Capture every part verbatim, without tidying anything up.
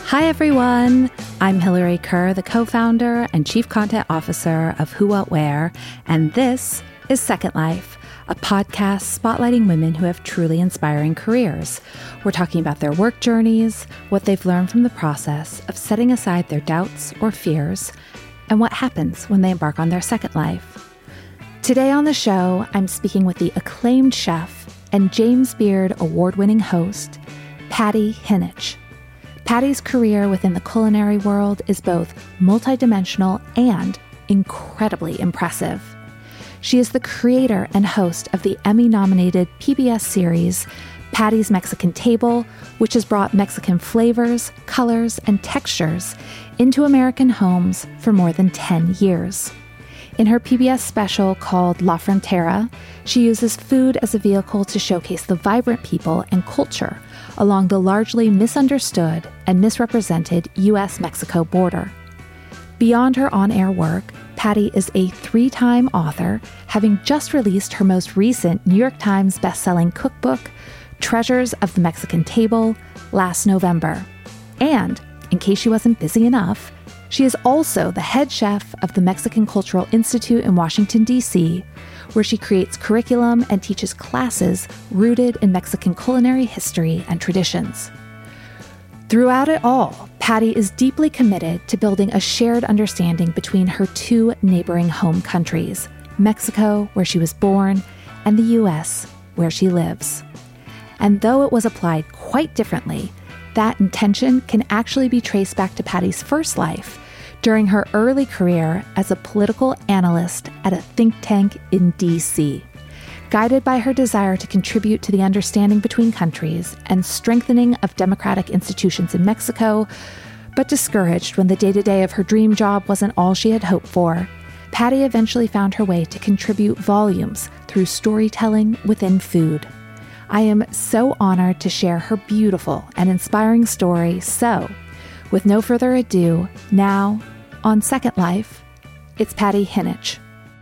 Hi, everyone. I'm Hillary Kerr, the co-founder and chief content officer of Who What Wear, and this is Second Life, a podcast spotlighting women who have truly inspiring careers. We're talking about their work journeys, what they've learned from the process of setting aside their doubts or fears, and what happens when they embark on their second life. Today on the show, I'm speaking with the acclaimed chef and James Beard award-winning host, Patty Hinich. Patty's career within the culinary world is both multidimensional and incredibly impressive. She is the creator and host of the Emmy-nominated P B S series Patty's Mexican Table, which has brought Mexican flavors, colors, and textures into American homes for more than ten years. In her P B S special called La Frontera, she uses food as a vehicle to showcase the vibrant people and culture along the largely misunderstood and misrepresented U S Mexico border. Beyond her on-air work, Patty is a three-time author, having just released her most recent New York Times bestselling cookbook, Treasures of the Mexican Table, last November. And, in case she wasn't busy enough, she is also the head chef of the Mexican Cultural Institute in Washington, D C, where she creates curriculum and teaches classes rooted in Mexican culinary history and traditions. Throughout it all, Patty is deeply committed to building a shared understanding between her two neighboring home countries, Mexico, where she was born, and the U S, where she lives. And though it was applied quite differently, that intention can actually be traced back to Patty's first life, during her early career as a political analyst at a think tank in D C. Guided by her desire to contribute to the understanding between countries and strengthening of democratic institutions in Mexico, but discouraged when the day-to-day of her dream job wasn't all she had hoped for, Patty eventually found her way to contribute volumes through storytelling within food. I am so honored to share her beautiful and inspiring story, so, with no further ado, now, on Second Life, it's Patty Hinich.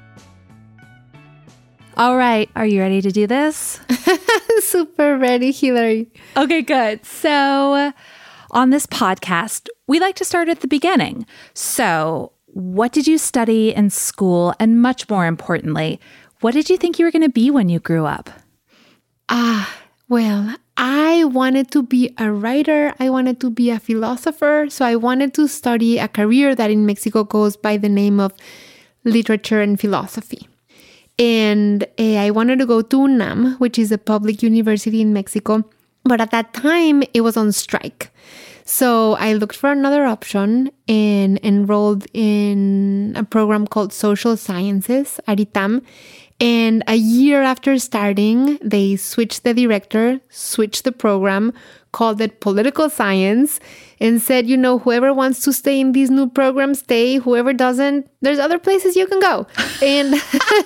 All right, are you ready to do this? Super ready, Hillary. Okay, good. So, on this podcast, we like to start at the beginning. So, what did you study in school? And much more importantly, what did you think you were going to be when you grew up? Ah, well, I wanted to be a writer. I wanted to be a philosopher. So I wanted to study a career that in Mexico goes by the name of literature and philosophy. And uh, I wanted to go to UNAM, which is a public university in Mexico. But at that time, it was on strike. So I looked for another option and enrolled in a program called Social Sciences at I T A M. And a year after starting, they switched the director, switched the program, called it political science, and said, you know, whoever wants to stay in these new programs, stay. Whoever doesn't, there's other places you can go. And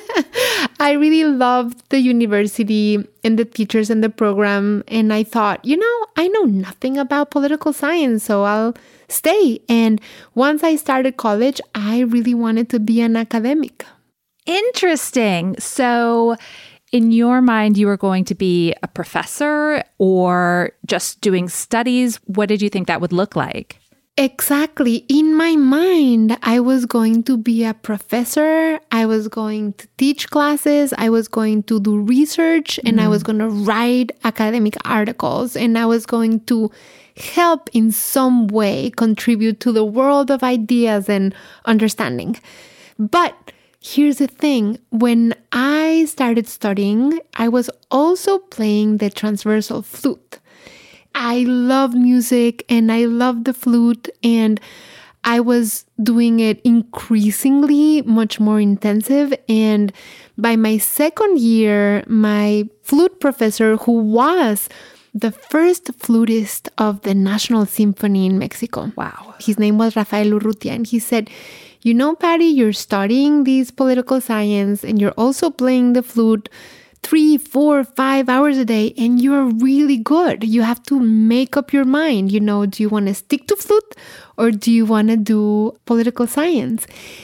I really loved the university and the teachers and the program. And I thought, you know, I know nothing about political science, so I'll stay. And once I started college, I really wanted to be an academic. Interesting. So in your mind, you were going to be a professor or just doing studies? What did you think that would look like? Exactly. In my mind, I was going to be a professor. I was going to teach classes. I was going to do research, and mm. I was going to write academic articles, and I was going to help in some way contribute to the world of ideas and understanding. But here's the thing. When I started studying, I was also playing the transversal flute. I love music and I love the flute, and I was doing it increasingly much more intensive. And by my second year, my flute professor, who was the first flutist of the National Symphony in Mexico. Wow. His name was Rafael Urrutia, and he said, you know, Patty, you're studying these political science and you're also playing the flute three, four, five hours a day, and you're really good. You have to make up your mind. You know, do you want to stick to flute or do you want to do political science?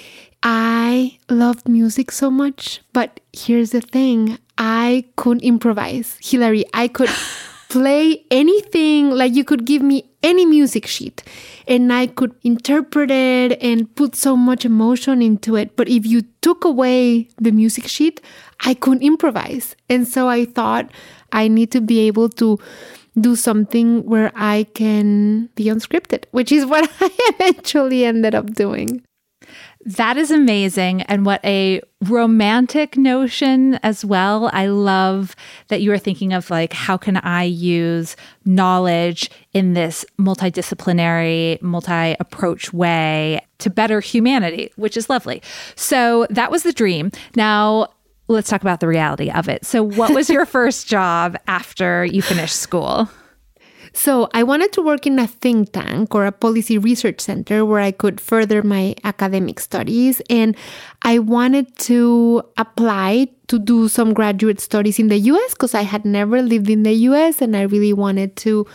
I loved music so much, but here's the thing. I could improvise. Hillary, I could play anything. Like, you could give me any music sheet, and I could interpret it and put so much emotion into it. But if you took away the music sheet, I couldn't improvise. And so I thought I need to be able to do something where I can be unscripted, which is what I eventually ended up doing. That is amazing. And what a romantic notion as well. I love that you are thinking of like, how can I use knowledge in this multidisciplinary, multi-approach way to better humanity, which is lovely. So that was the dream. Now, let's talk about the reality of it. So what was your first job after you finished school? So I wanted to work in a think tank or a policy research center where I could further my academic studies. And I wanted to apply to do some graduate studies in the U S because I had never lived in the U S and I really wanted to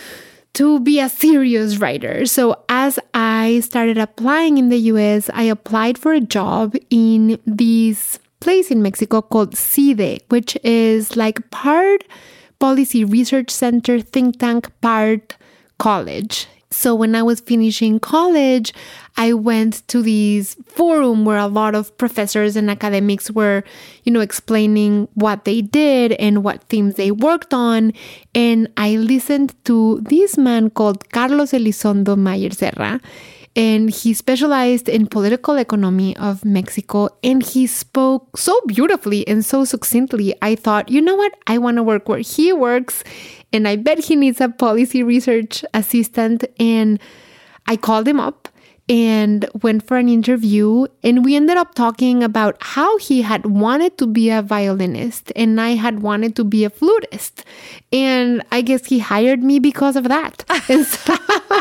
to be a serious writer. So as I started applying in the U S, I applied for a job in this place in Mexico called C I D E, which is like part policy research center, think tank, part college. So when I was finishing college, I went to this forum where a lot of professors and academics were, you know, explaining what they did and what themes they worked on. And I listened to this man called Carlos Elizondo Mayer Serra. And he specialized in political economy of Mexico. And he spoke so beautifully and so succinctly. I thought, you know what? I want to work where he works. And I bet he needs a policy research assistant. And I called him up and went for an interview. And we ended up talking about how he had wanted to be a violinist and I had wanted to be a flutist. And I guess he hired me because of that. And so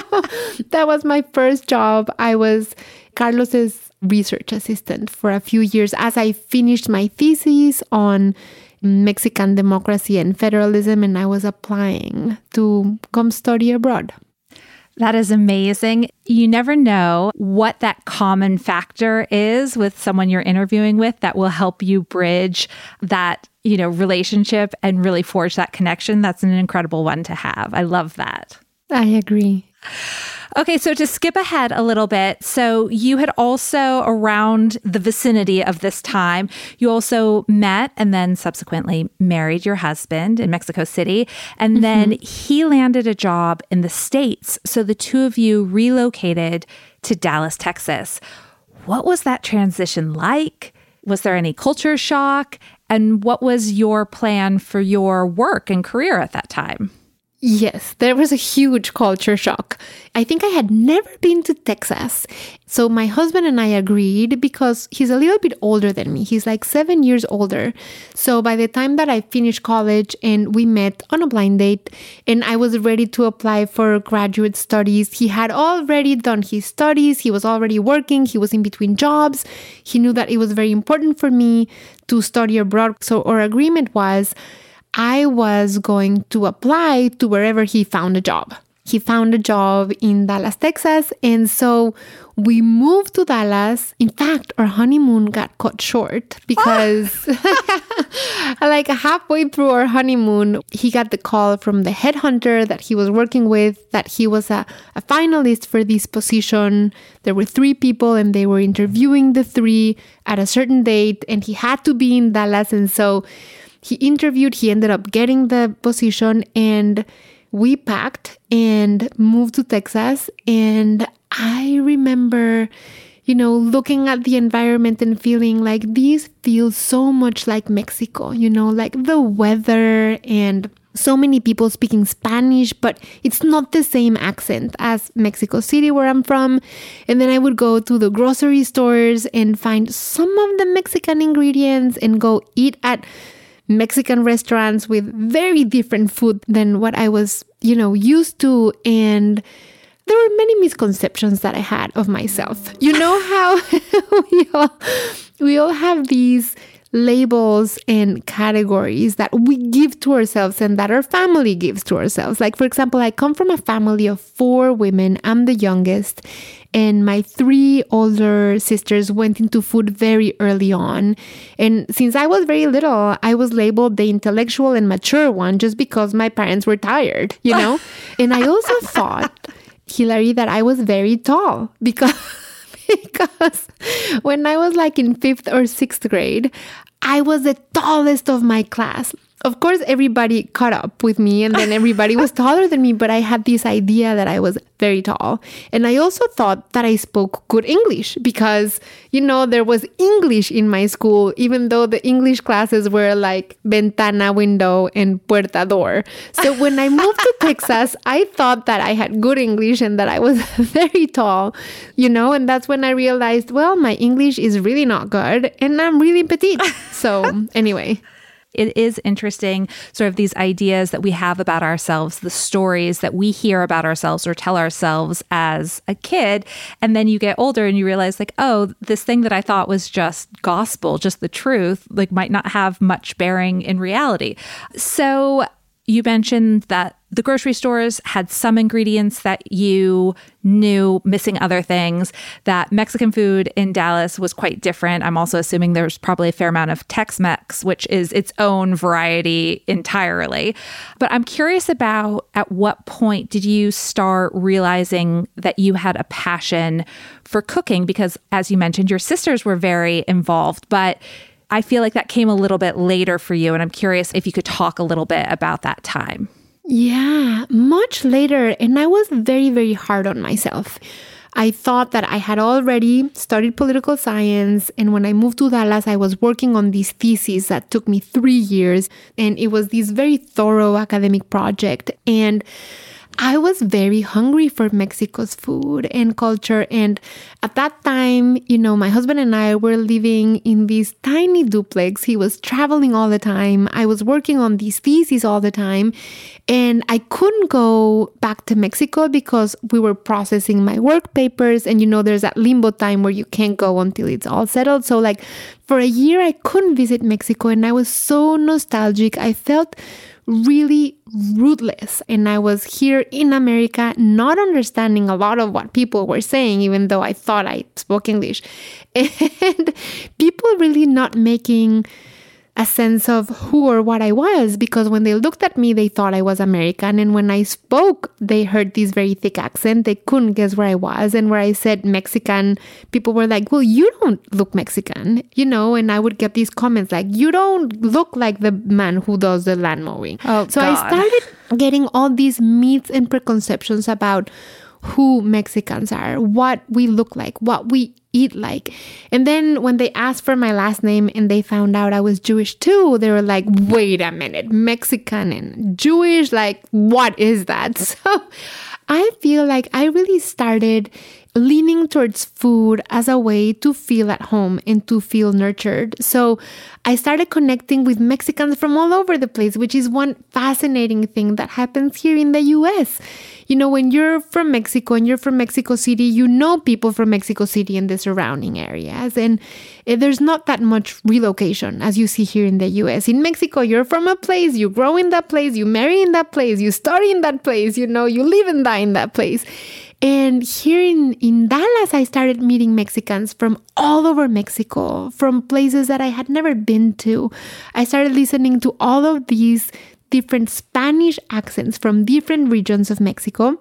that was my first job. I was Carlos's research assistant for a few years as I finished my thesis on Mexican democracy and federalism, and I was applying to come study abroad. That is amazing. You never know what that common factor is with someone you're interviewing with that will help you bridge that, you know, relationship and really forge that connection. That's an incredible one to have. I love that. I agree. Okay, so to skip ahead a little bit, so you had also, around the vicinity of this time, you also met and then subsequently married your husband in Mexico City, and mm-hmm. then he landed a job in the States. So the two of you relocated to Dallas, Texas. What was that transition like? Was there any culture shock? And what was your plan for your work and career at that time? Yes, there was a huge culture shock. I think I had never been to Texas. So my husband and I agreed because he's a little bit older than me. He's like seven years older. So by the time that I finished college and we met on a blind date and I was ready to apply for graduate studies, he had already done his studies. He was already working. He was in between jobs. He knew that it was very important for me to study abroad. So our agreement was I was going to apply to wherever he found a job. He found a job in Dallas, Texas. And so we moved to Dallas. In fact, our honeymoon got cut short because like halfway through our honeymoon, he got the call from the headhunter that he was working with that he was a, a finalist for this position. There were three people and they were interviewing the three at a certain date and he had to be in Dallas. And so he interviewed, he ended up getting the position, and we packed and moved to Texas. And I remember, you know, looking at the environment and feeling like this feels so much like Mexico, you know, like the weather and so many people speaking Spanish, but it's not the same accent as Mexico City, where I'm from. And then I would go to the grocery stores and find some of the Mexican ingredients and go eat at Mexican restaurants with very different food than what I was, you know, used to. And there were many misconceptions that I had of myself. You know how we all, we all have these labels and categories that we give to ourselves and that our family gives to ourselves. Like, for example, I come from a family of four women. I'm the youngest. And my three older sisters went into food very early on. And since I was very little, I was labeled the intellectual and mature one just because my parents were tired, you know? And I also thought Hilary, that I was very tall because, because when I was like in fifth or sixth grade, I was the tallest of my class. Of course, everybody caught up with me and then everybody was taller than me, but I had this idea that I was very tall. And I also thought that I spoke good English because, you know, there was English in my school, even though the English classes were like ventana, window, and puerta, door. So when I moved to Texas, I thought that I had good English and that I was very tall, you know, and that's when I realized, well, my English is really not good and I'm really petite. So anyway. It is interesting, sort of these ideas that we have about ourselves, the stories that we hear about ourselves or tell ourselves as a kid. And then you get older and you realize like, oh, this thing that I thought was just gospel, just the truth, like might not have much bearing in reality. So you mentioned that the grocery stores had some ingredients that you knew, missing other things, that Mexican food in Dallas was quite different. I'm also assuming there's probably a fair amount of Tex-Mex, which is its own variety entirely. But I'm curious about at what point did you start realizing that you had a passion for cooking? Because as you mentioned, your sisters were very involved, but I feel like that came a little bit later for you. And I'm curious if you could talk a little bit about that time. Yeah, much later. And I was very, very hard on myself. I thought that I had already studied political science. And when I moved to Dallas, I was working on this thesis that took me three years. And it was this very thorough academic project. And I was very hungry for Mexico's food and culture. And at that time, you know, my husband and I were living in this tiny duplex. He was traveling all the time. I was working on these theses all the time. And I couldn't go back to Mexico because we were processing my work papers. And, you know, there's that limbo time where you can't go until it's all settled. So like for a year, I couldn't visit Mexico. And I was so nostalgic. I felt really rootless. And I was here in America, not understanding a lot of what people were saying, even though I thought I spoke English. And people really not making a sense of who or what I was, because when they looked at me, they thought I was American. And when I spoke, they heard this very thick accent. They couldn't guess where I was. And where I said Mexican, people were like, well, you don't look Mexican, you know? And I would get these comments like, you don't look like the man who does the land mowing. Oh, so God. I started getting all these myths and preconceptions about who Mexicans are, what we look like, what we eat like. And then when they asked for my last name and they found out I was Jewish too, they were like, wait a minute, Mexican and Jewish, like, what is that? So I feel like I really started leaning towards food as a way to feel at home and to feel nurtured. So I started connecting with Mexicans from all over the place, which is one fascinating thing that happens here in the U S. You know, when you're from Mexico and you're from Mexico City, you know people from Mexico City and the surrounding areas. And there's not that much relocation as you see here in the U S. In Mexico, you're from a place, you grow in that place, you marry in that place, you study in that place, you know, you live and die in that place. And here in, in Dallas, I started meeting Mexicans from all over Mexico, from places that I had never been to. I started listening to all of these different Spanish accents from different regions of Mexico.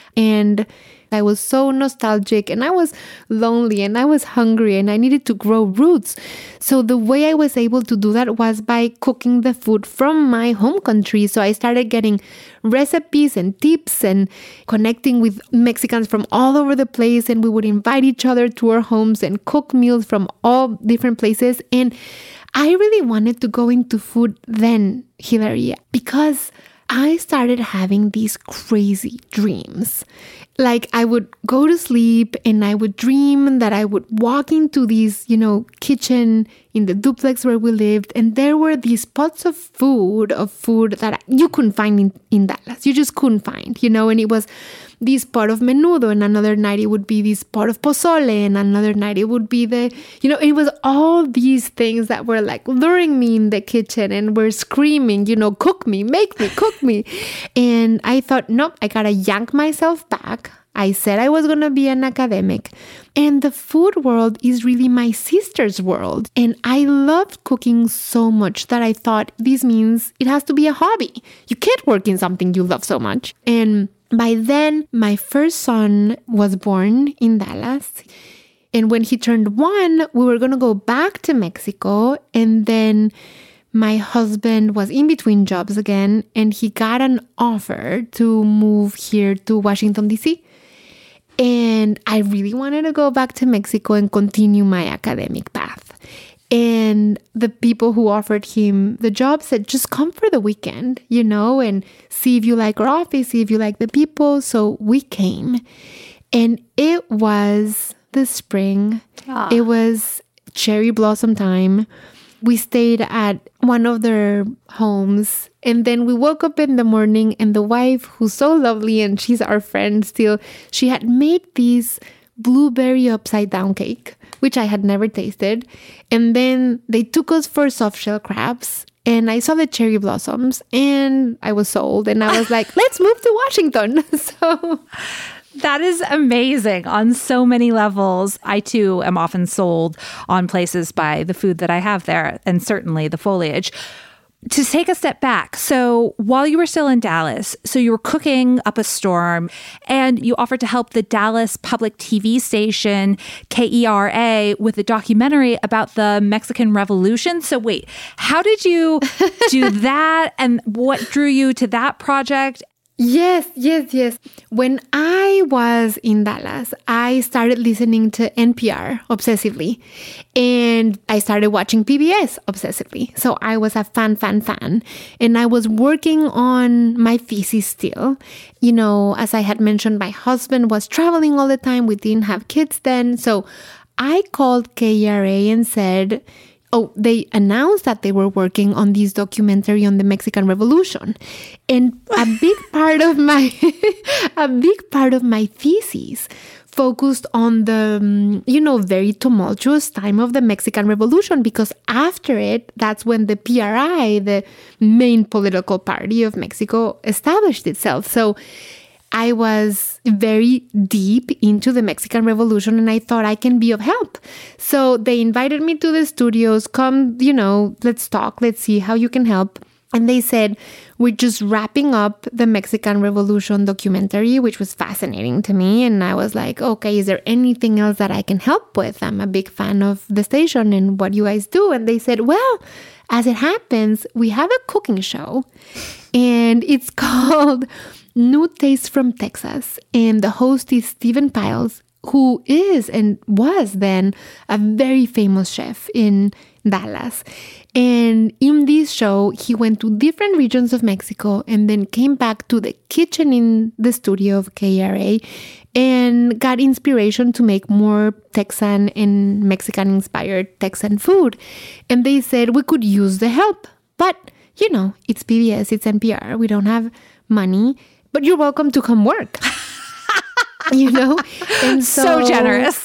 And I was so nostalgic and I was lonely and I was hungry and I needed to grow roots. So the way I was able to do that was by cooking the food from my home country. So I started getting recipes and tips and connecting with Mexicans from all over the place. And we would invite each other to our homes and cook meals from all different places. And I really wanted to go into food then, Hilary, because I started having these crazy dreams. Like I would go to sleep and I would dream that I would walk into this, you know, kitchen in the duplex where we lived. And there were these pots of food, of food that you couldn't find in, in Dallas. You just couldn't find, you know, and it was this pot of menudo, and another night it would be this pot of pozole, and another night it would be the, you know, it was all these things that were like luring me in the kitchen and were screaming, you know, cook me, make me, cook me. And I thought, nope, I gotta yank myself back. I said I was going to be an academic. And the food world is really my sister's world. And I loved cooking so much that I thought this means it has to be a hobby. You can't work in something you love so much. And By then, my first son was born in Dallas. And when he turned one, we were going to go back to Mexico. And then my husband was in between jobs again, and he got an offer to move here to Washington, D C. And I really wanted to go back to Mexico and continue my academic path. And the people who offered him the job said, just come for the weekend, you know, and see if you like our office, see if you like the people. So we came, and it was the spring. Ah. It was cherry blossom time. We stayed at one of their homes, and then we woke up in the morning, and the wife, who's so lovely, and she's our friend still, she had made these blueberry upside down cake, which I had never tasted. And then they took us for soft shell crabs, and I saw the cherry blossoms, and I was sold. And I was like, let's move to Washington. So that is amazing on so many levels. I too am often sold on places by the food that I have there, and certainly the foliage. To take a step back, so while you were still in Dallas, so you were cooking up a storm, and you offered to help the Dallas public T V station, K E R A, with a documentary about the Mexican Revolution. So wait, how did you do that, and what drew you to that project? Yes, yes, yes. When I was in Dallas, I started listening to N P R obsessively, and I started watching P B S obsessively. So I was a fan, fan, fan. And I was working on my thesis still. You know, as I had mentioned, my husband was traveling all the time. We didn't have kids then. So I called K E R A and said, oh, they announced that they were working on this documentary on the Mexican Revolution. And a big part of my a big part of my thesis focused on the, um, you know, very tumultuous time of the Mexican Revolution, because after it, that's when the P R I, the main political party of Mexico, established itself. So I was very deep into the Mexican Revolution, and I thought I can be of help. So they invited me to the studios, come, you know, let's talk, let's see how you can help. And they said, we're just wrapping up the Mexican Revolution documentary, which was fascinating to me. And I was like, okay, is there anything else that I can help with? I'm a big fan of the station and what you guys do. And they said, well, as it happens, we have a cooking show, and it's called New Taste from Texas. And the host is Stephen Piles, who is and was then a very famous chef in Dallas. And in this show, he went to different regions of Mexico and then came back to the kitchen in the studio of K E R A and got inspiration to make more Texan and Mexican-inspired Texan food. And they said we could use the help. But, you know, it's P B S, it's N P R, we don't have money, but you're welcome to come work. You know, and so, so generous,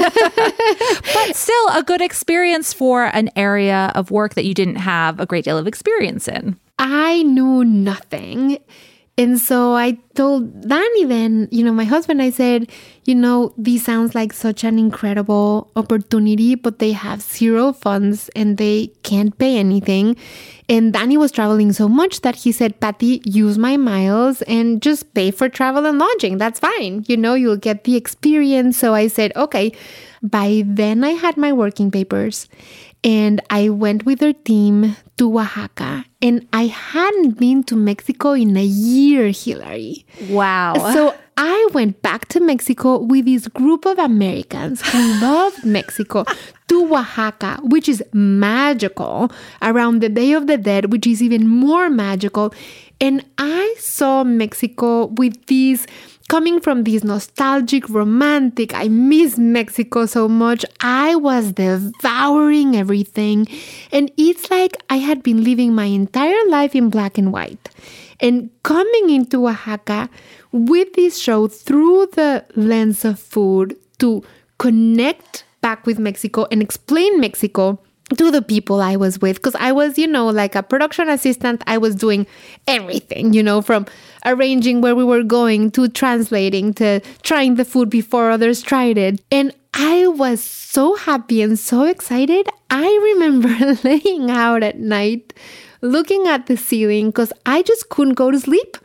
but still a good experience for an area of work that you didn't have a great deal of experience in. I knew nothing. And so I told Danny then, you know, my husband, I said, you know, this sounds like such an incredible opportunity, but they have zero funds and they can't pay anything. And Danny was traveling so much that he said, Patty, use my miles and just pay for travel and lodging. That's fine. You know, you'll get the experience. So I said, okay. By then I had my working papers, and I went with their team to Oaxaca. And I hadn't been to Mexico in a year, Hillary. Wow. So I went back to Mexico with this group of Americans who loved Mexico to Oaxaca, which is magical, around the Day of the Dead, which is even more magical. And I saw Mexico with these, coming from this nostalgic, romantic, I miss Mexico so much. I was devouring everything. And it's like I had been living my entire life in black and white. And coming into Oaxaca with this show through the lens of food to connect back with Mexico and explain Mexico to the people I was with. Because I was, you know, like a production assistant. I was doing everything, you know, from arranging where we were going to translating to trying the food before others tried it. And I was so happy and so excited. I remember laying out at night, looking at the ceiling, because I just couldn't go to sleep.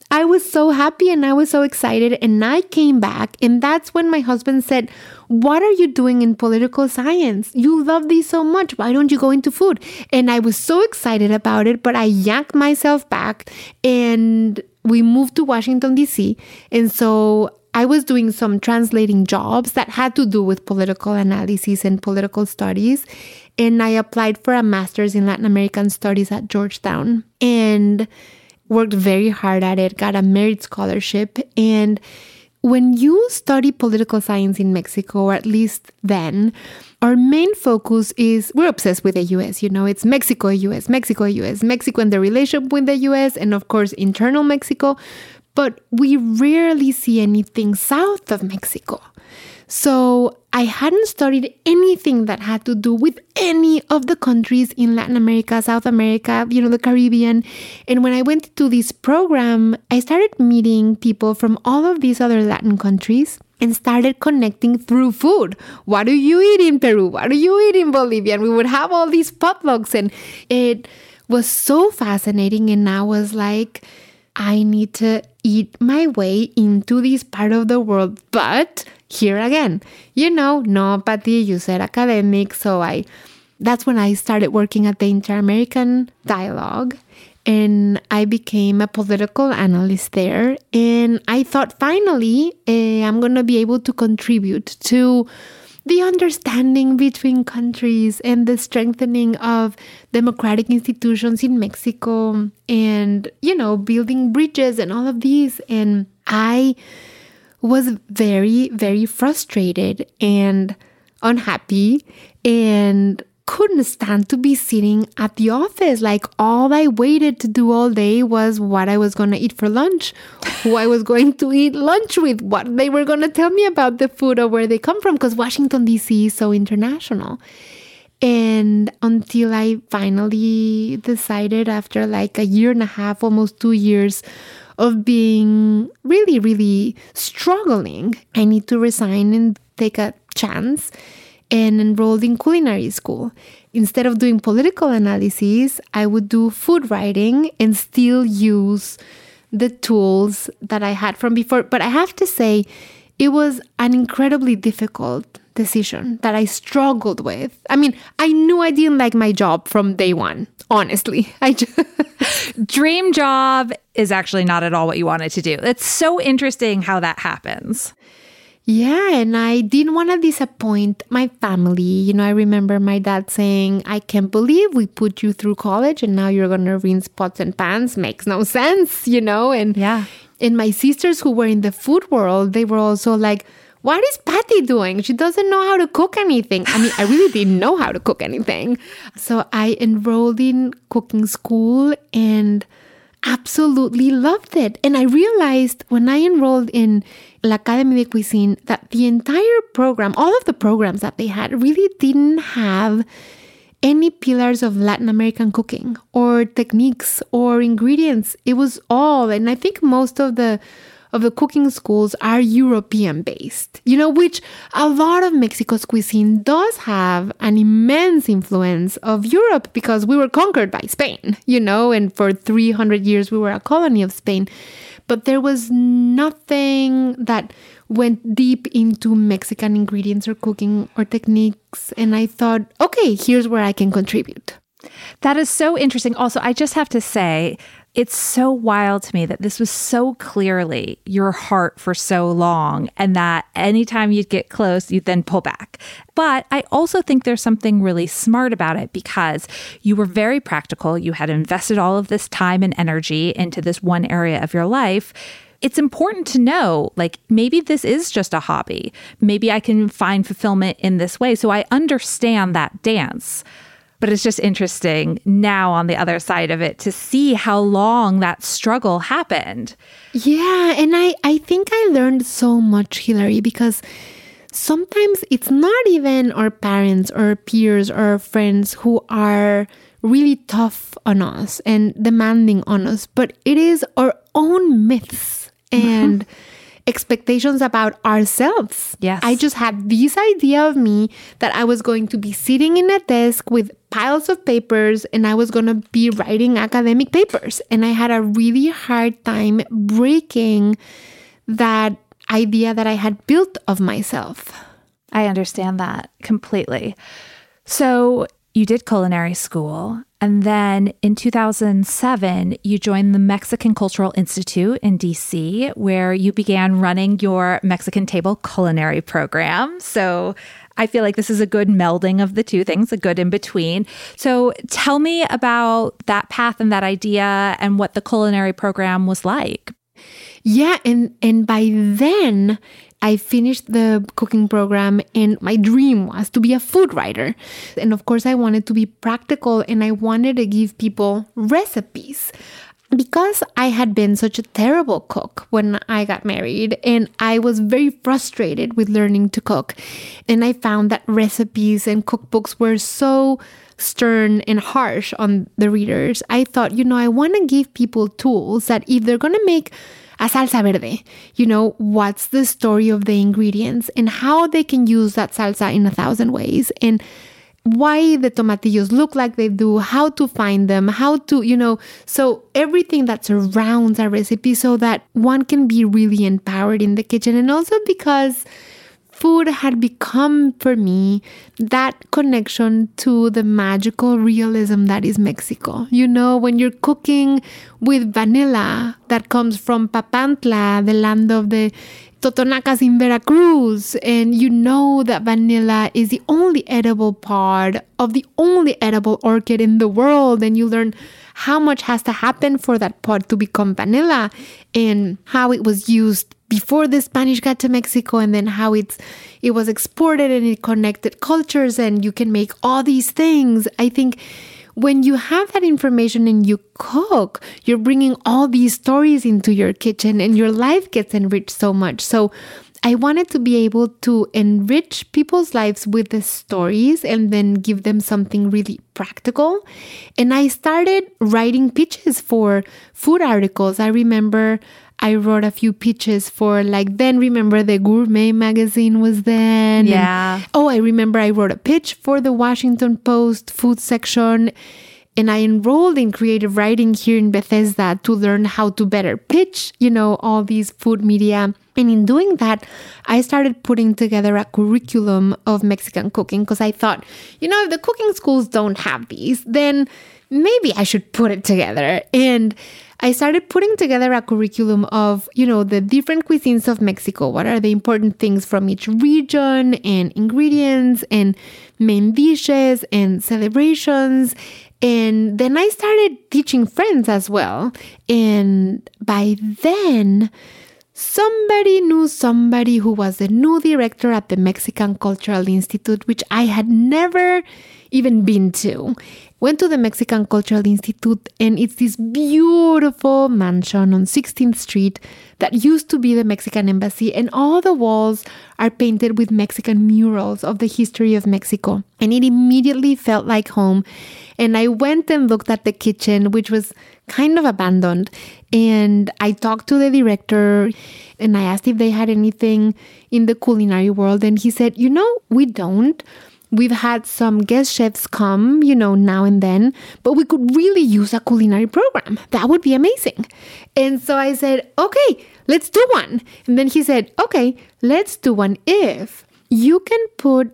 I was so happy and I was so excited. And I came back, and that's when my husband said, what are you doing in political science? You love these so much. Why don't you go into food? And I was so excited about it, but I yanked myself back and we moved to Washington, D C. And so I was doing some translating jobs that had to do with political analysis and political studies. And I applied for a master's in Latin American studies at Georgetown and worked very hard at it, got a merit scholarship. And when you study political science in Mexico, or at least then, our main focus is, we're obsessed with the U S, you know, it's Mexico, U S, Mexico, U S, Mexico and the relationship with the U S, and of course, internal Mexico. But we rarely see anything south of Mexico. So I hadn't studied anything that had to do with any of the countries in Latin America, South America, you know, the Caribbean. And when I went to this program, I started meeting people from all of these other Latin countries and started connecting through food. What do you eat in Peru? What do you eat in Bolivia? And we would have all these potlucks, and it was so fascinating. And I was like, I need to eat my way into this part of the world. But here again, you know, no, Patty, you said academic. So I, that's when I started working at the Inter-American Dialogue, and I became a political analyst there. And I thought, finally, uh, I'm going to be able to contribute to the understanding between countries and the strengthening of democratic institutions in Mexico, and, you know, building bridges and all of these. And I was very, very frustrated and unhappy and couldn't stand to be sitting at the office. Like, all I waited to do all day was what I was going to eat for lunch, who I was going to eat lunch with, what they were going to tell me about the food or where they come from, because Washington, D C is so international. And until I finally decided, after like a year and a half, almost two years of being really, really struggling, I need to resign and take a chance, and enrolled in culinary school. Instead of doing political analysis, I would do food writing and still use the tools that I had from before. But I have to say, it was an incredibly difficult decision that I struggled with. I mean, I knew I didn't like my job from day one, honestly. I just Dream job is actually not at all what you wanted to do. It's so interesting how that happens. Yeah, and I didn't want to disappoint my family. You know, I remember my dad saying, I can't believe we put you through college and now you're going to rinse pots and pans. Makes no sense, you know? And, yeah. and my sisters who were in the food world, they were also like, what is Patty doing? She doesn't know how to cook anything. I mean, I really didn't know how to cook anything. So I enrolled in cooking school and absolutely loved it. And I realized when I enrolled in L'Académie de Cuisine that the entire program, all of the programs that they had, really didn't have any pillars of Latin American cooking or techniques or ingredients. It was all, and I think most of the of the cooking schools are European based, you know, which a lot of Mexico's cuisine does have an immense influence of Europe because we were conquered by Spain, you know, and for three hundred years we were a colony of Spain. But there was nothing that went deep into Mexican ingredients or cooking or techniques. And I thought, okay, here's where I can contribute. That is so interesting. Also, I just have to say, it's so wild to me that this was so clearly your heart for so long, and that anytime you'd get close, you'd then pull back. But I also think there's something really smart about it because you were very practical. You had invested all of this time and energy into this one area of your life. It's important to know, like, maybe this is just a hobby. Maybe I can find fulfillment in this way. So I understand that dance. But it's just interesting now on the other side of it to see how long that struggle happened. Yeah, and I, I think I learned so much, Hillary, because sometimes it's not even our parents or our peers or our friends who are really tough on us and demanding on us, but it is our own myths and expectations about ourselves. Yes. I just had this idea of me that I was going to be sitting in a desk with piles of papers and I was going to be writing academic papers. And I had a really hard time breaking that idea that I had built of myself. I understand that completely. So you did culinary school, and then in two thousand seven, you joined the Mexican Cultural Institute in D C, where you began running your Mexican table culinary program. So I feel like this is a good melding of the two things, a good in between. So tell me about that path and that idea and what the culinary program was like. Yeah, and, and by then, I finished the cooking program and my dream was to be a food writer. And of course, I wanted to be practical and I wanted to give people recipes. Because I had been such a terrible cook when I got married and I was very frustrated with learning to cook. And I found that recipes and cookbooks were so stern and harsh on the readers. I thought, you know, I want to give people tools that if they're going to make a salsa verde, you know, what's the story of the ingredients and how they can use that salsa in a thousand ways and why the tomatillos look like they do, how to find them, how to, you know, so everything that surrounds a recipe so that one can be really empowered in the kitchen. And also because food had become, for me, that connection to the magical realism that is Mexico. You know, when you're cooking with vanilla that comes from Papantla, the land of the Totonacas in Veracruz, and you know that vanilla is the only edible part of the only edible orchid in the world, and you learn how much has to happen for that pod to become vanilla and how it was used before the Spanish got to Mexico, and then how it's it was exported and it connected cultures, and you can make all these things. I think when you have that information and you cook, you're bringing all these stories into your kitchen and your life gets enriched so much. So I wanted to be able to enrich people's lives with the stories and then give them something really practical. And I started writing pitches for food articles. I remember I wrote a few pitches for, like, then remember the Gourmet magazine was then. Yeah. And, oh, I remember I wrote a pitch for the Washington Post food section. And I enrolled in creative writing here in Bethesda to learn how to better pitch, you know, all these food media. And in doing that, I started putting together a curriculum of Mexican cooking because I thought, you know, if the cooking schools don't have these, then maybe I should put it together. And I started putting together a curriculum of, you know, the different cuisines of Mexico. What are the important things from each region and ingredients and main dishes and celebrations. And then I started teaching friends as well. And by then, somebody knew somebody who was the new director at the Mexican Cultural Institute, which I had never even been to. Went to the Mexican Cultural Institute, and it's this beautiful mansion on sixteenth Street that used to be the Mexican Embassy, and all the walls are painted with Mexican murals of the history of Mexico. And it immediately felt like home. And I went and looked at the kitchen, which was kind of abandoned. And I talked to the director and I asked if they had anything in the culinary world. And he said, you know, we don't. We've had some guest chefs come, you know, now and then, but we could really use a culinary program. That would be amazing. And so I said, okay, let's do one. And then he said, okay, let's do one if you can put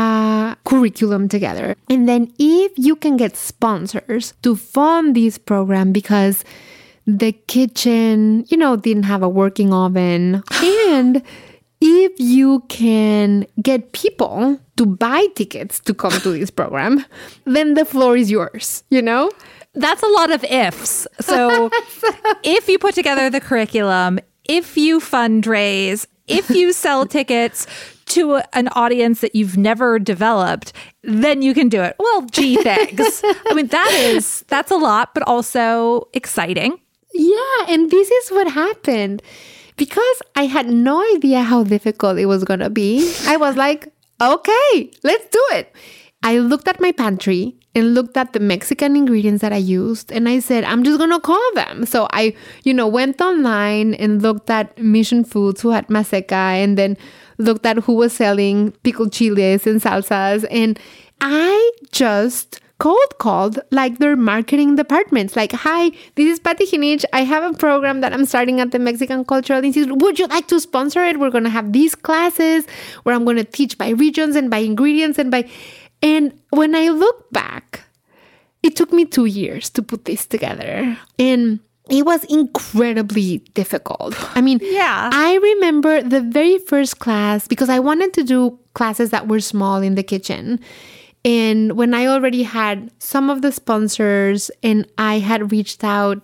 a curriculum together. And then if you can get sponsors to fund this program because the kitchen, you know, didn't have a working oven. And if you can get people to buy tickets to come to this program, then the floor is yours, you know? That's a lot of ifs. So if you put together the curriculum, if you fundraise, if you sell tickets to an audience that you've never developed, then you can do it. Well, gee, thanks. I mean, that is, that's a lot, but also exciting. Yeah, and this is what happened. Because I had no idea how difficult it was going to be, I was like, okay, let's do it. I looked at my pantry and looked at the Mexican ingredients that I used. And I said, I'm just going to call them. So I, you know, went online and looked at Mission Foods, who had Maseca, and then looked at who was selling pickled chiles and salsas. And I just cold called like their marketing departments. Like, hi, this is Patty Hinich. I have a program that I'm starting at the Mexican Cultural Institute. Would you like to sponsor it? We're going to have these classes where I'm going to teach by regions and by ingredients and by... And when I look back, it took me two years to put this together. And it was incredibly difficult. I mean, yeah. I remember the very first class, because I wanted to do classes that were small in the kitchen. And when I already had some of the sponsors and I had reached out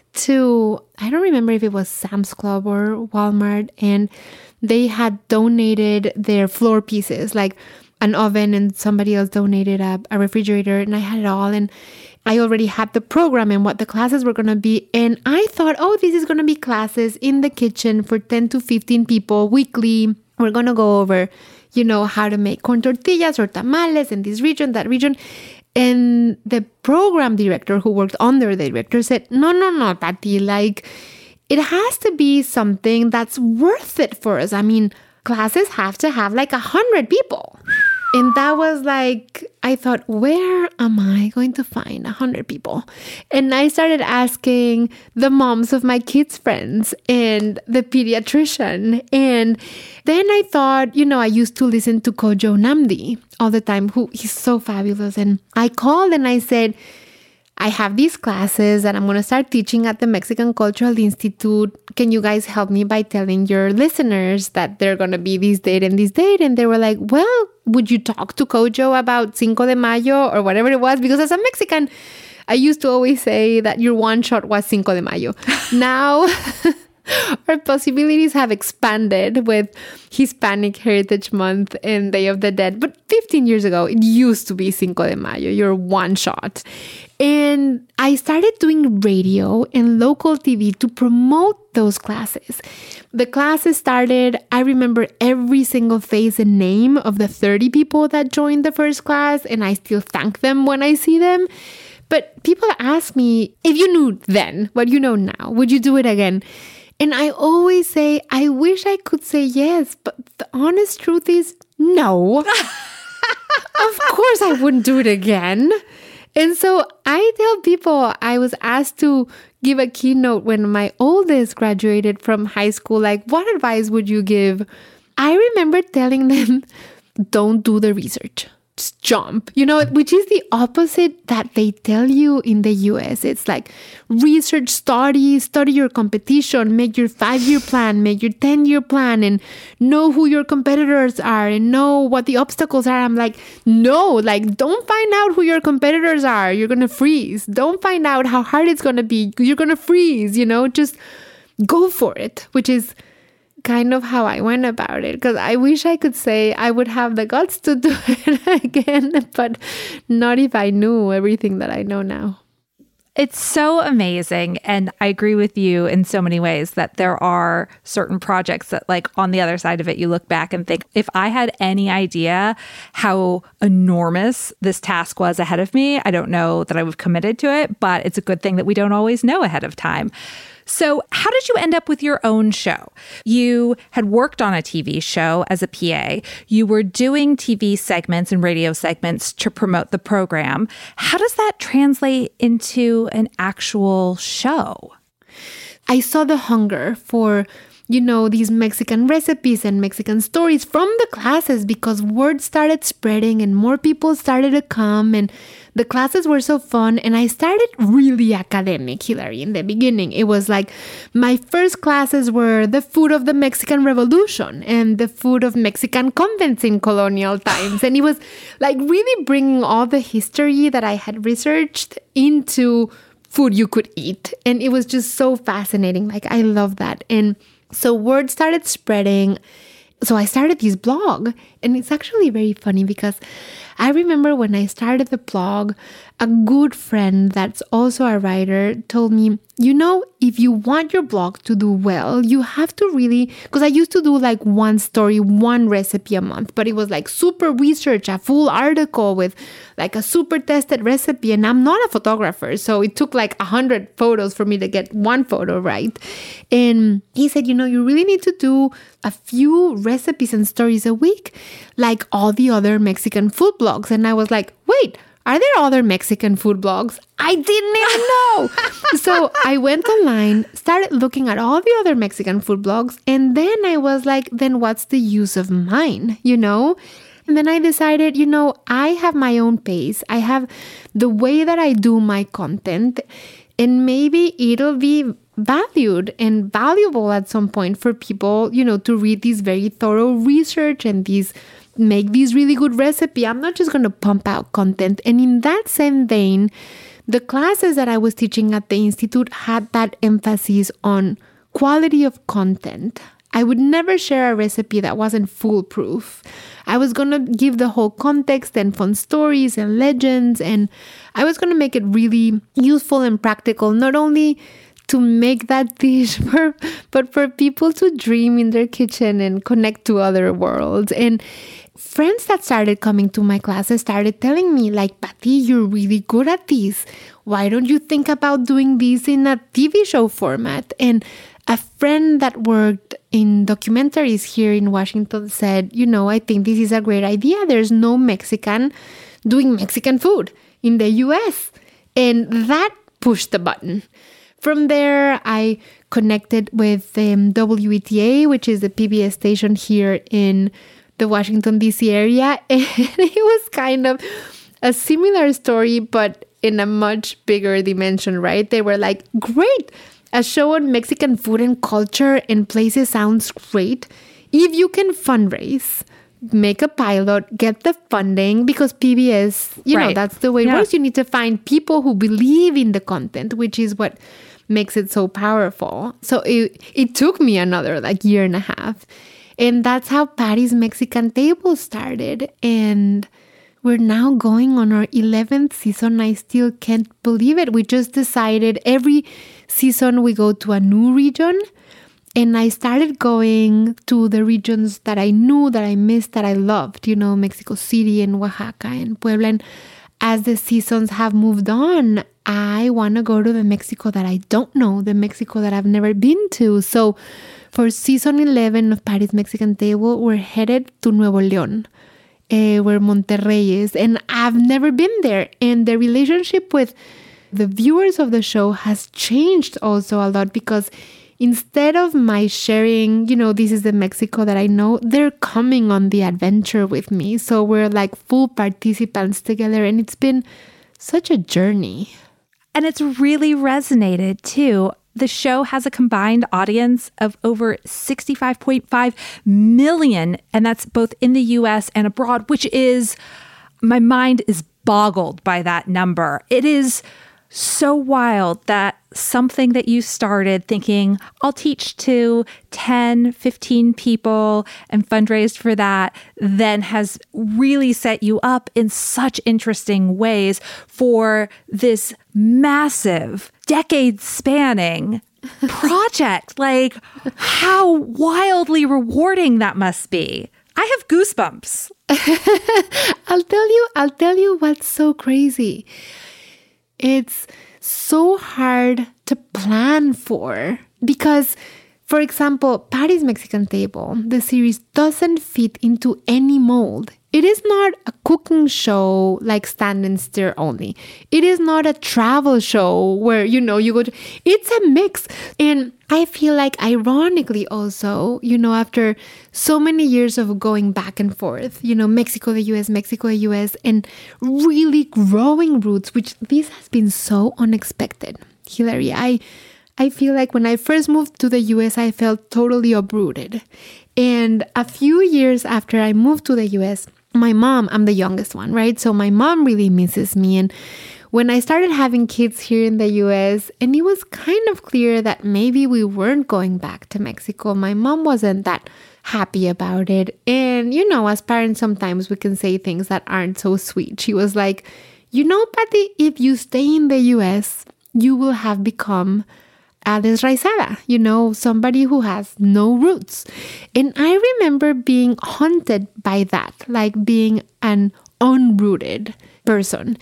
to, I don't remember if it was Sam's Club or Walmart, and they had donated their floor pieces, like an oven, and somebody else donated a, a refrigerator, and I had it all. And I already had the program and what the classes were going to be. And I thought, oh, this is going to be classes in the kitchen for ten to fifteen people weekly. We're going to go over, you know, how to make corn tortillas or tamales in this region, that region. And the program director who worked under the director said, no, no, no, Patty, like, it has to be something that's worth it for us. I mean, classes have to have like a hundred people. And that was like, I thought, where am I going to find a hundred people? And I started asking the moms of my kids' friends and the pediatrician. And then I thought, you know, I used to listen to Kojo Namdi all the time, who he's so fabulous. And I called and I said, I have these classes and I'm going to start teaching at the Mexican Cultural Institute. Can you guys help me by telling your listeners that they're going to be this date and this date? And they were like, well, would you talk to Kojo about Cinco de Mayo or whatever it was? Because as a Mexican, I used to always say that your one shot was Cinco de Mayo. Now... our possibilities have expanded with Hispanic Heritage Month and Day of the Dead. But fifteen years ago, it used to be Cinco de Mayo, your one shot. And I started doing radio and local T V to promote those classes. The classes started, I remember every single face and name of the thirty people that joined the first class, and I still thank them when I see them. But people ask me, if you knew then what you know now, would you do it again? And I always say, I wish I could say yes, but the honest truth is no. Of course I wouldn't do it again. And so I tell people, I was asked to give a keynote when my oldest graduated from high school. Like, what advice would you give? I remember telling them, don't do the research. Just jump, you know, which is the opposite that they tell you in the U S. It's like research, study, study your competition, make your five-year plan, make your ten-year plan, and know who your competitors are and know what the obstacles are. I'm like, no, like, don't find out who your competitors are. You're going to freeze. Don't find out how hard it's going to be. You're going to freeze, you know, just go for it, which is kind of how I went about it, because I wish I could say I would have the guts to do it again, but not if I knew everything that I know now. It's so amazing. And I agree with you in so many ways that there are certain projects that, like, on the other side of it, you look back and think, if I had any idea how enormous this task was ahead of me, I don't know that I would have committed to it, but it's a good thing that we don't always know ahead of time. So how did you end up with your own show? You had worked on a T V show as a P A. You were doing T V segments and radio segments to promote the program. How does that translate into an actual show? I saw the hunger for, you know, these Mexican recipes and Mexican stories from the classes, because word started spreading and more people started to come, and the classes were so fun. And I started really academic, Hilary, in the beginning. It was like my first classes were the food of the Mexican Revolution and the food of Mexican convents in colonial times. And it was like really bringing all the history that I had researched into food you could eat. And it was just so fascinating. Like, I love that. And so word started spreading. So I started this blog, and it's actually very funny because I remember when I started the blog, a good friend that's also a writer told me, you know, if you want your blog to do well, you have to really, because I used to do like one story, one recipe a month, but it was like super research, a full article with like a super tested recipe. And I'm not a photographer, so it took like a hundred photos for me to get one photo right. And he said, you know, you really need to do a few recipes and stories a week, like all the other Mexican food blogs. And I was like, wait, are there other Mexican food blogs? I didn't even know. So I went online, started looking at all the other Mexican food blogs, and then I was like, then what's the use of mine, you know? And then I decided, you know, I have my own pace. I have the way that I do my content, and maybe it'll be valued and valuable at some point for people, you know, to read these very thorough research and these make these really good recipe. I'm not just going to pump out content. And in that same vein, the classes that I was teaching at the Institute had that emphasis on quality of content. I would never share a recipe that wasn't foolproof. I was going to give the whole context and fun stories and legends, and I was going to make it really useful and practical, not only to make that dish, for, but for people to dream in their kitchen and connect to other worlds. And friends that started coming to my classes started telling me, like, Patty, you're really good at this. Why don't you think about doing this in a T V show format? And a friend that worked in documentaries here in Washington said, you know, I think this is a great idea. There's no Mexican doing Mexican food in the U S. And that pushed the button. From there, I connected with um, W E T A, which is the P B S station here in the Washington, D C area. And it was kind of a similar story, but in a much bigger dimension, right? They were like, great, a show on Mexican food and culture and places sounds great. If you can fundraise, make a pilot, get the funding, because P B S, you right. know, that's the way it yeah. works. You need to find people who believe in the content, which is what makes it so powerful. So it, it took me another like year and a half. And that's how Patty's Mexican Table started. And we're now going on our eleventh season. I still can't believe it. We just decided every season we go to a new region. And I started going to the regions that I knew, that I missed, that I loved, you know, Mexico City and Oaxaca and Puebla. And as the seasons have moved on, I want to go to the Mexico that I don't know, the Mexico that I've never been to. So for season eleven of Patty's Mexican Table, we're headed to Nuevo León, uh, where Monterrey is. And I've never been there. And the relationship with the viewers of the show has changed also a lot, because instead of my sharing, you know, this is the Mexico that I know, they're coming on the adventure with me. So we're like full participants together, and it's been such a journey. And it's really resonated too. The show has a combined audience of over sixty-five point five million, and that's both in the U S and abroad, which is, my mind is boggled by that number. It is so wild that something that you started thinking, I'll teach to ten, fifteen people and fundraised for that, then has really set you up in such interesting ways for this massive, decade-spanning project. Like, how wildly rewarding that must be. I have goosebumps. I'll tell you, I'll tell you what's so crazy. It's so hard to plan for, because, for example, Patty's Mexican Table, the series, doesn't fit into any mold. It is not a cooking show like Stand and Stir only. It is not a travel show where, you know, you go to, it's a mix. And I feel like, ironically also, you know, after so many years of going back and forth, you know, Mexico, the U S, Mexico, the U S, and really growing roots, which this has been so unexpected. Hilary, I, I feel like when I first moved to the U S, I felt totally uprooted. And a few years after I moved to the U S, my mom, I'm the youngest one, right? So my mom really misses me. And when I started having kids here in the U S, and it was kind of clear that maybe we weren't going back to Mexico, my mom wasn't that happy about it. And, you know, as parents, sometimes we can say things that aren't so sweet. She was like, you know, Patty, if you stay in the U S, you will have become a desraizada, you know, somebody who has no roots. And I remember being haunted by that, like being an unrooted person.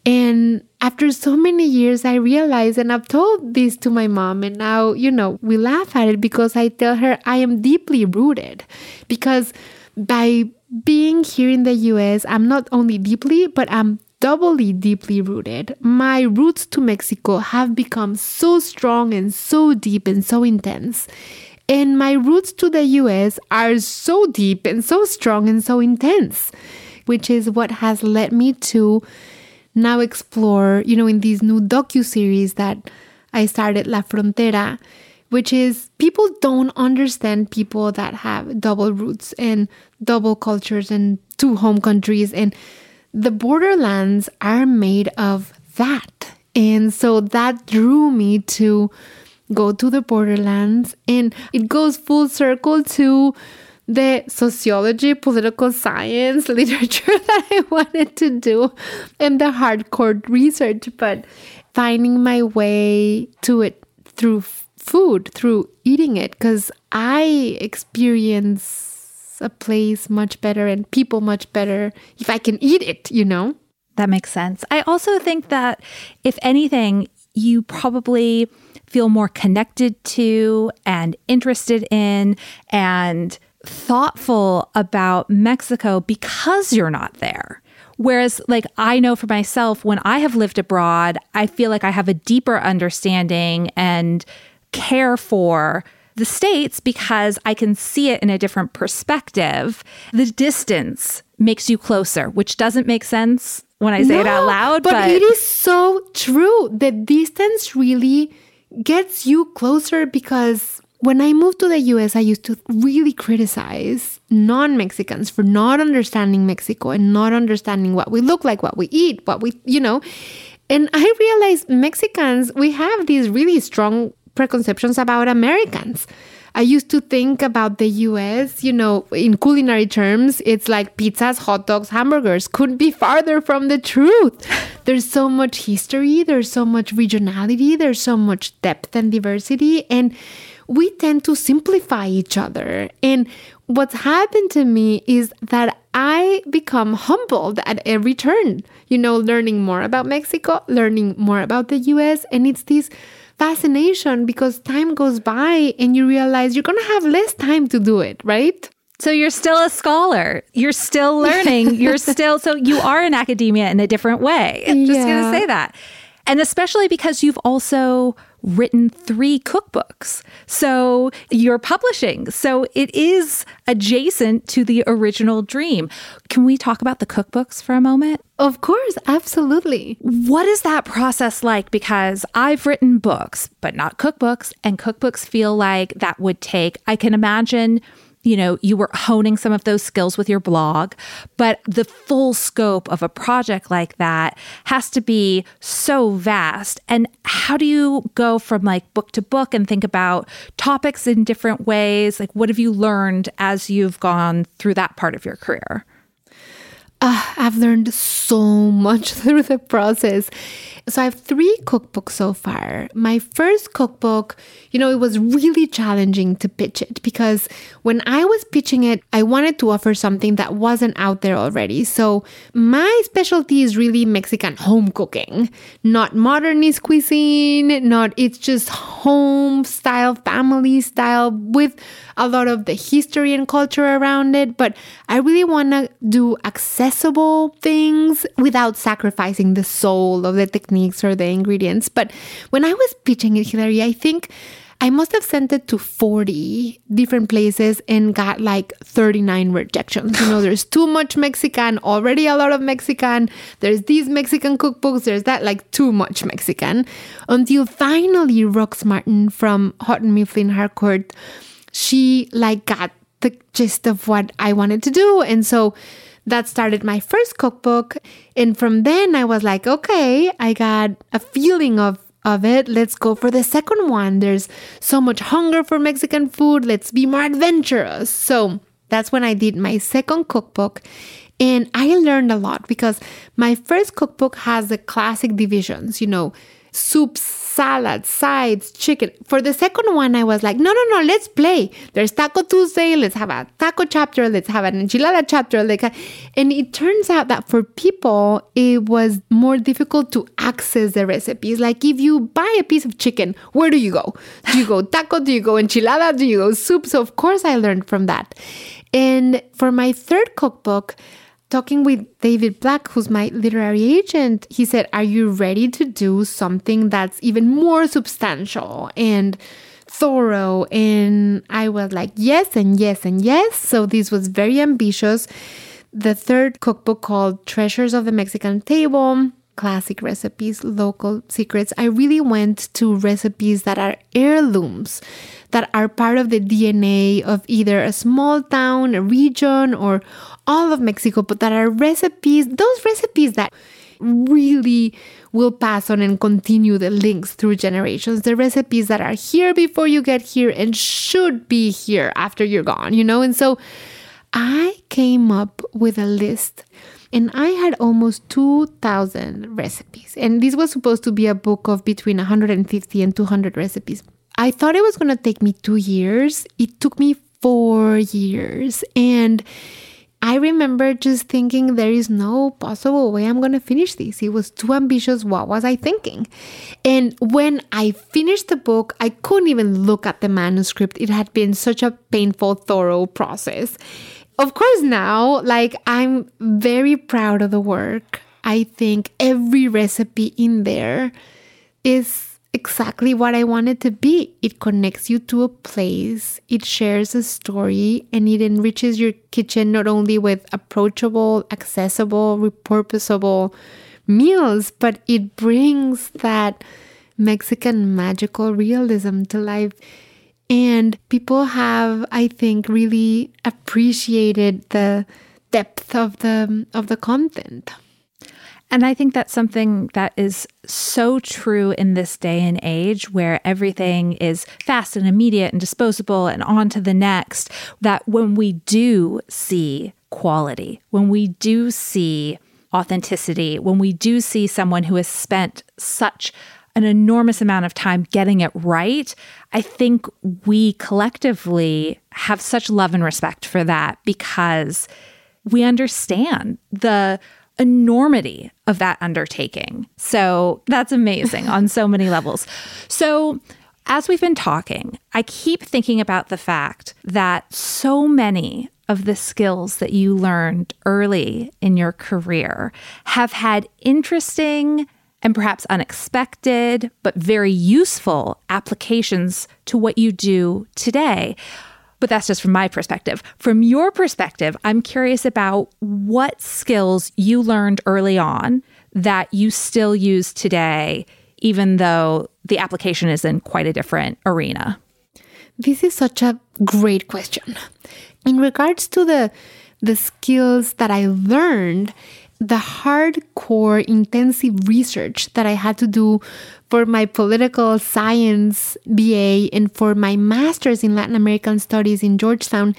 And after so many years, I realized, and I've told this to my mom, and now, you know, we laugh at it because I tell her I am deeply rooted. Because by being here in the U S, I'm not only deeply, but I'm doubly deeply rooted. My roots to Mexico have become so strong and so deep and so intense. And my roots to the U S are so deep and so strong and so intense, which is what has led me to now explore, you know, in these new docuseries that I started, La Frontera, which is people don't understand people that have double roots and double cultures and two home countries. And the borderlands are made of that. And so that drew me to go to the borderlands. And it goes full circle to the sociology, political science, literature that I wanted to do and the hardcore research, but finding my way to it through food, through eating it, because I experience a place much better and people much better if I can eat it, you know? That makes sense. I also think that if anything, you probably feel more connected to and interested in and thoughtful about Mexico because you're not there. Whereas, like, I know for myself, when I have lived abroad, I feel like I have a deeper understanding and care for the States because I can see it in a different perspective. The distance makes you closer, which doesn't make sense when I say no, it out loud. But, but it is so true. The distance really gets you closer because when I moved to the U S, I used to really criticize non-Mexicans for not understanding Mexico and not understanding what we look like, what we eat, what we, you know. And I realized Mexicans, we have these really strong preconceptions about Americans. I used to think about the U S, you know, in culinary terms, it's like pizzas, hot dogs, hamburgers. Couldn't be farther from the truth. There's so much history, there's so much regionality, there's so much depth and diversity, and we tend to simplify each other. And what's happened to me is that I become humbled at every turn, you know, learning more about Mexico, learning more about the U S, and it's this fascination because time goes by and you realize you're going to have less time to do it, right? So you're still a scholar. You're still learning. You're still, so you are in academia in a different way. I'm just yeah. going to say that. And especially because you've also written three cookbooks. So you're publishing. So it is adjacent to the original dream. Can we talk about the cookbooks for a moment? Of course, absolutely. What is that process like? Because I've written books, but not cookbooks, and cookbooks feel like that would take, I can imagine, you know, you were honing some of those skills with your blog, but the full scope of a project like that has to be so vast. And how do you go from like book to book and think about topics in different ways? Like, what have you learned as you've gone through that part of your career? Uh, I've learned so much through the process. So I have three cookbooks so far. My first cookbook, you know, it was really challenging to pitch it because when I was pitching it, I wanted to offer something that wasn't out there already. So my specialty is really Mexican home cooking, not modernist cuisine, not, it's just home style, family style with a lot of the history and culture around it. But I really want to do accessible things without sacrificing the soul of the techniques or the ingredients. But when I was pitching it, Hilary, I think I must have sent it to forty different places and got like thirty-nine rejections. You know, there's too much Mexican, already a lot of Mexican. There's these Mexican cookbooks. There's that, like too much Mexican. Until finally Rox Martin from Houghton Mifflin Harcourt, she like got the gist of what I wanted to do. And so that started my first cookbook. And from then I was like, okay, I got a feeling of, of it. Let's go for the second one. There's so much hunger for Mexican food. Let's be more adventurous. So that's when I did my second cookbook. And I learned a lot because my first cookbook has the classic divisions, you know, soups, salads, sides, chicken. For the second one, I was like, no, no, no, let's play. There's Taco Tuesday. Let's have a taco chapter. Let's have an enchilada chapter. Like, and it turns out that for people, it was more difficult to access the recipes. Like if you buy a piece of chicken, where do you go? Do you go taco? Do you go enchilada? Do you go soup? So of course I learned from that. And for my third cookbook, talking with David Black, who's my literary agent, he said, are you ready to do something that's even more substantial and thorough? And I was like, yes, and yes, and yes. So this was very ambitious. The third cookbook called Treasures of the Mexican Table, classic recipes, local secrets. I really went to recipes that are heirlooms, that are part of the D N A of either a small town, a region, or all of Mexico, but that are recipes, those recipes that really will pass on and continue the links through generations. The recipes that are here before you get here and should be here after you're gone, you know? And so I came up with a list. And I had almost two thousand recipes. And this was supposed to be a book of between one hundred fifty and two hundred recipes. I thought it was going to take me two years. It took me four years. And I remember just thinking, there is no possible way I'm going to finish this. It was too ambitious. What was I thinking? And when I finished the book, I couldn't even look at the manuscript. It had been such a painful, thorough process. Of course, now, like, I'm very proud of the work. I think every recipe in there is exactly what I want it to be. It connects you to a place, it shares a story, and it enriches your kitchen not only with approachable, accessible, repurposable meals, but it brings that Mexican magical realism to life. And people have, I think, really appreciated the depth of the of the content. And I think that's something that is so true in this day and age where everything is fast and immediate and disposable and on to the next, that when we do see quality, when we do see authenticity, when we do see someone who has spent such an enormous amount of time getting it right, I think we collectively have such love and respect for that because we understand the enormity of that undertaking. So that's amazing on so many levels. So as we've been talking, I keep thinking about the fact that so many of the skills that you learned early in your career have had interesting and perhaps unexpected, but very useful applications to what you do today. But that's just from my perspective. From your perspective, I'm curious about what skills you learned early on that you still use today, even though the application is in quite a different arena. This is such a great question. In regards to the, the skills that I learned, the hardcore intensive research that I had to do for my political science B A and for my master's in Latin American studies in Georgetown,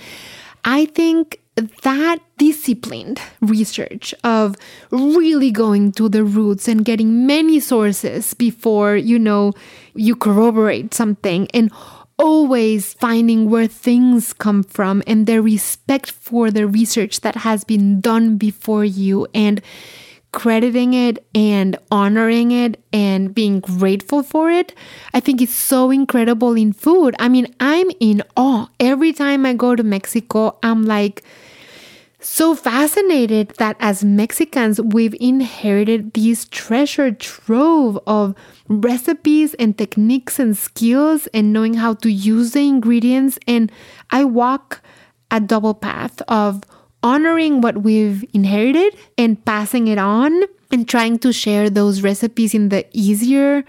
I think that disciplined research of really going to the roots and getting many sources before, you know, you corroborate something, and always finding where things come from and the respect for the research that has been done before you and crediting it and honoring it and being grateful for it. I think it's so incredible in food. I mean, I'm in awe. Every time I go to Mexico, I'm like so fascinated that as Mexicans, we've inherited this treasure trove of recipes and techniques and skills and knowing how to use the ingredients. And I walk a double path of honoring what we've inherited and passing it on and trying to share those recipes in the easier,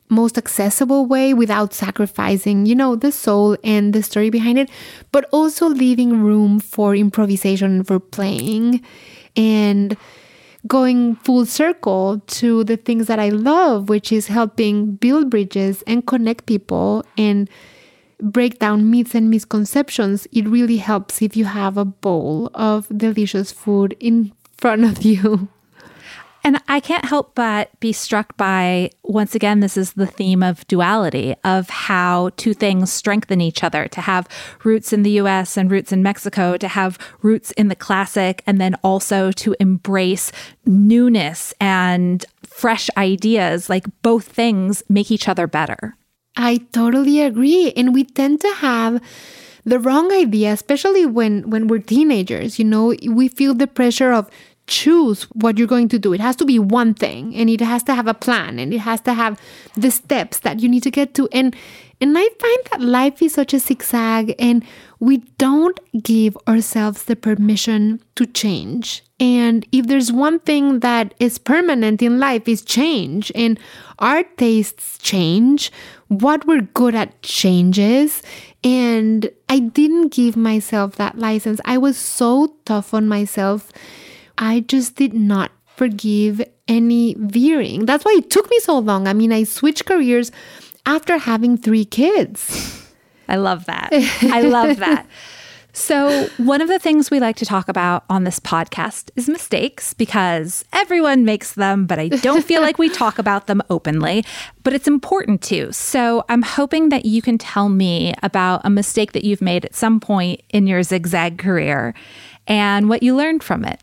most accessible way without sacrificing, you know, the soul and the story behind it, but also leaving room for improvisation and for playing and going full circle to the things that I love, which is helping build bridges and connect people and break down myths and misconceptions. It really helps if you have a bowl of delicious food in front of you. And I can't help but be struck by, once again, this is the theme of duality, of how two things strengthen each other, to have roots in the U S and roots in Mexico, to have roots in the classic, and then also to embrace newness and fresh ideas. Like both things make each other better. I totally agree. And we tend to have the wrong idea, especially when, when we're teenagers. You know, we feel the pressure of choose what you're going to do. It has to be one thing, and it has to have a plan, and it has to have the steps that you need to get to. And and I find that life is such a zigzag, and we don't give ourselves the permission to change. And if there's one thing that is permanent in life is change, and our tastes change, what we're good at changes. And I didn't give myself that license. I was so tough on myself. I just did not forgive any veering. That's why it took me so long. I mean, I switched careers after having three kids. I love that. I love that. So one of the things we like to talk about on this podcast is mistakes, because everyone makes them, but I don't feel like we talk about them openly, but it's important to. So I'm hoping that you can tell me about a mistake that you've made at some point in your zigzag career and what you learned from it.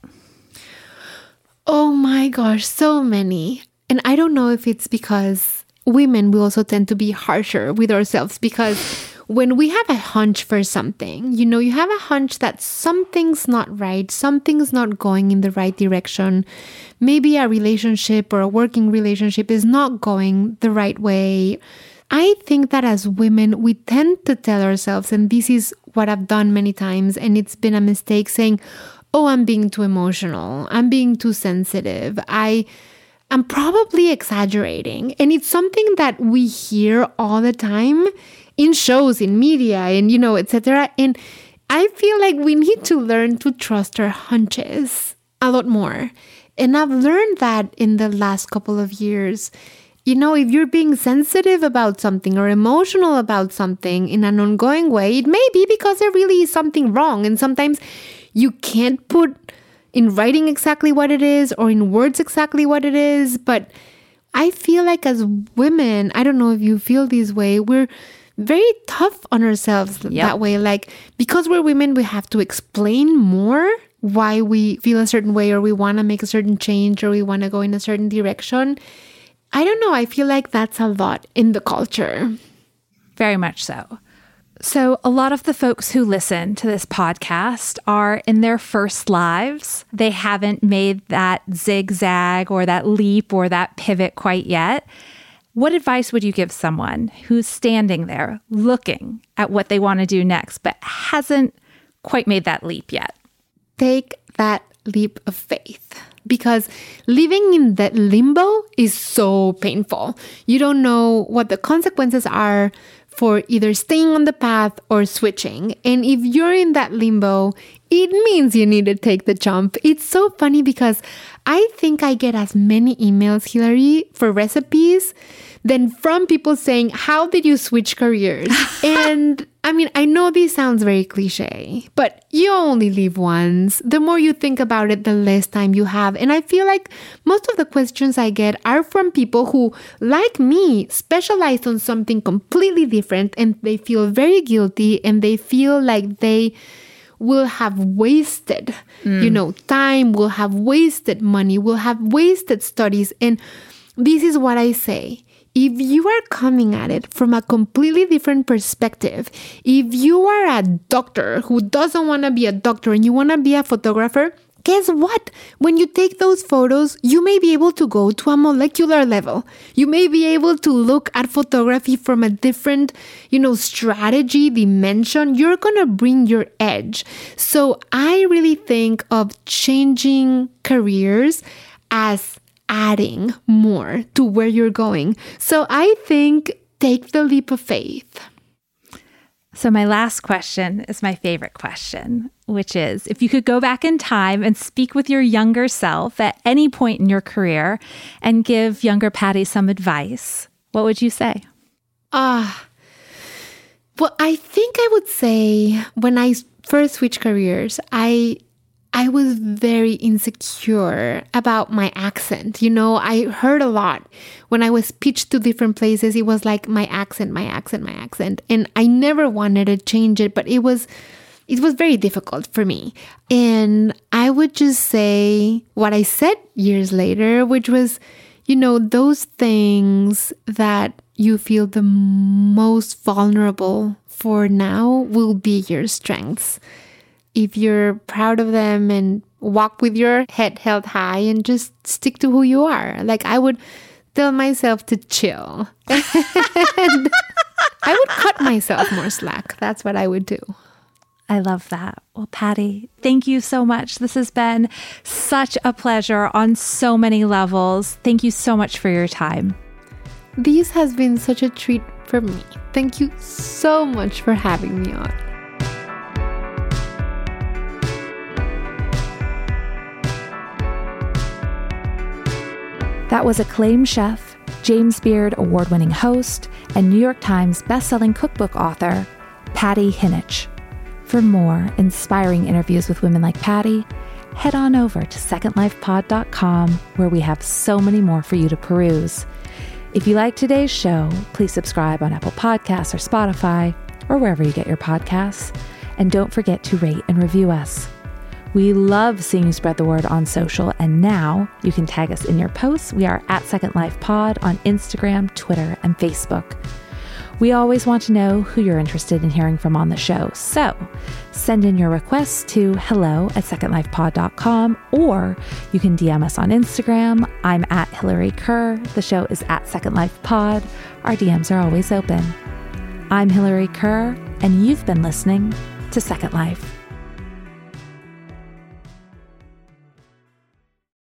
Oh my gosh, so many. And I don't know if it's because women, we also tend to be harsher with ourselves, because when we have a hunch for something, you know, you have a hunch that something's not right, something's not going in the right direction. Maybe a relationship or a working relationship is not going the right way. I think that as women, we tend to tell ourselves, and this is what I've done many times, and it's been a mistake, saying, oh, I'm being too emotional. I'm being too sensitive. I, I'm probably exaggerating. And it's something that we hear all the time in shows, in media, and, you know, et cetera. And I feel like we need to learn to trust our hunches a lot more. And I've learned that in the last couple of years. You know, if you're being sensitive about something or emotional about something in an ongoing way, it may be because there really is something wrong. And sometimes you can't put in writing exactly what it is or in words exactly what it is. But I feel like as women, I don't know if you feel this way, we're very tough on ourselves yep. that way. Like, because we're women, we have to explain more why we feel a certain way, or we want to make a certain change, or we want to go in a certain direction. I don't know. I feel like that's a lot in the culture. Very much so. So a lot of the folks who listen to this podcast are in their first lives. They haven't made that zigzag or that leap or that pivot quite yet. What advice would you give someone who's standing there looking at what they want to do next, but hasn't quite made that leap yet? Take that leap of faith, because living in that limbo is so painful. You don't know what the consequences are for either staying on the path or switching. And if you're in that limbo, it means you need to take the jump. It's so funny because I think I get as many emails, Hillary, for recipes than from people saying, how did you switch careers? And I mean, I know this sounds very cliche, but you only live once. The more you think about it, the less time you have. And I feel like most of the questions I get are from people who, like me, specialize on something completely different, and they feel very guilty, and they feel like they will have wasted, mm. you know, time, will have wasted money, will have wasted studies. And this is what I say. If you are coming at it from a completely different perspective, if you are a doctor who doesn't want to be a doctor and you want to be a photographer, guess what? When you take those photos, you may be able to go to a molecular level. You may be able to look at photography from a different, you know, strategy, dimension. You're going to bring your edge. So I really think of changing careers as adding more to where you're going. So I think take the leap of faith. So my last question is my favorite question, which is, if you could go back in time and speak with your younger self at any point in your career and give younger Patty some advice, what would you say? Ah, uh, well, I think I would say when I first switched careers, I I was very insecure about my accent. You know, I heard a lot when I was pitched to different places. It was like my accent, my accent, my accent. And I never wanted to change it, but it was, it was very difficult for me. And I would just say what I said years later, which was, you know, those things that you feel the most vulnerable for now will be your strengths. If you're proud of them and walk with your head held high and just stick to who you are. Like I would tell myself to chill. And I would cut myself more slack. That's what I would do. I love that. Well, Patty, thank you so much. This has been such a pleasure on so many levels. Thank you so much for your time. This has been such a treat for me. Thank you so much for having me on. That was acclaimed chef, James Beard award-winning host, and New York Times bestselling cookbook author, Patty Hinich. For more inspiring interviews with women like Patty, head on over to second life pod dot com, where we have so many more for you to peruse. If you like today's show, please subscribe on Apple Podcasts or Spotify, or wherever you get your podcasts. And don't forget to rate and review us. We love seeing you spread the word on social, and now you can tag us in your posts. We are at Second Life Pod on Instagram, Twitter, and Facebook. We always want to know who you're interested in hearing from on the show, so send in your requests to hello at second life pod dot com, or you can D M us on Instagram. I'm at Hillary Kerr. The show is at Second Life Pod. Our D Ms are always open. I'm Hillary Kerr, and you've been listening to Second Life.